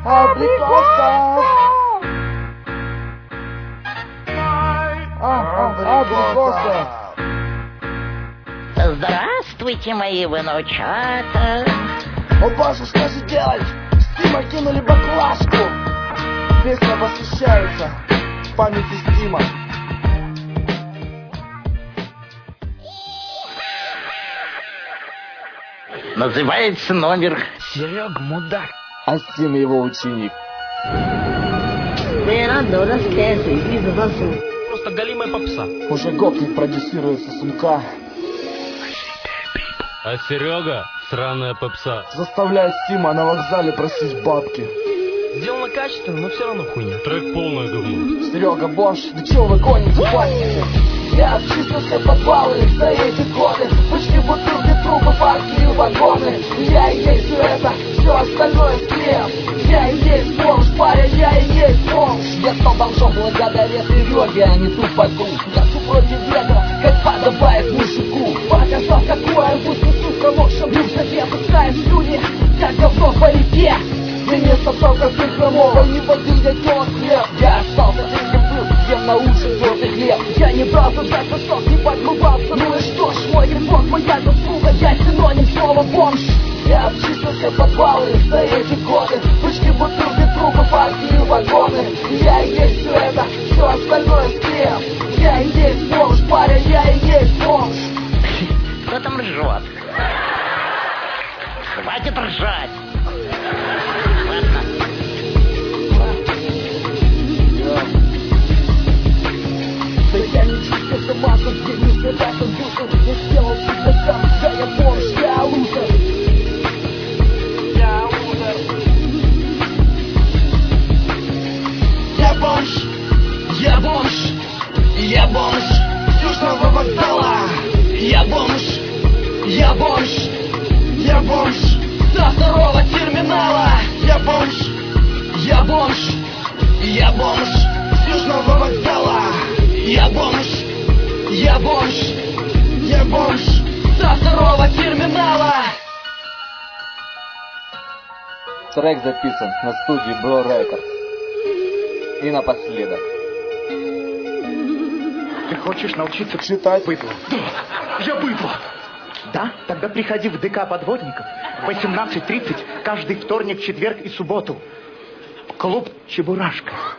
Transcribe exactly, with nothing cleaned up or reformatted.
Абрикосов. А, абрикосов. Здравствуйте, мои внучата. О боже, что же делать? Стима кинули баклажку. Песня посвящается памяти Стима. Называется номер Серега, мудак. А Стим его ученик. Просто голимая попса. Уже гопник продюсируется сумка. А Серега сраная попса. Заставляет Стима на вокзале просить бабки. Сделано качественно, но все равно хуйня. Трек полное говно. Серега Бош, да чё вы гоните пальцы? Я обчислился по баллы за эти годы. Почти бутылки, трубы, парки и вагоны. Я и есть все это, все остальное склеп. Я и есть бомж, парень, я и есть бомж. Я стал бомжом благодаря Сереге, а не тупаку. Я супротив ветра, как подобает мужику. Показал, какой арбуз несу в промокшем рюкзаке. Пускай слюни, как говно по реке. Вместо только ты хромого, не воды я тёл хлеб. Я остался тем, был, ем на уши тёртый хлеб. Я не брался за сосок, не подмывался. Ну и что ж, мой ремонт, моя заслуга. Я синоним слова бомж. Я обчислился по баллы за эти годы. Почти бутылки, трубы, парки и вагоны. Я и есть все это, все остальное склеп. Я и есть бомж, парень, я и есть бомж. Кто там ржет? Хватит ржать. Ладно. Да я не чувствую массу, где не связался душем. Я сделал себя сам, да я бомж, я лузер. Я лузер. Я бомж, я бомж, я бомж с Южного вокзала. Я бомж, я бомж, я бомж со второго терминала. Я бомж, я бомж, я бомж с Южного вокзала. Я бомж, я бомж, я бомж со второго терминала. Трек записан на студии Bro Records. И напоследок. Ты хочешь научиться Читать? быдло? Да, я быдло. Да? Тогда приходи в ДК подводников в восемнадцать тридцать каждый вторник, четверг и субботу. Клуб «Чебурашка».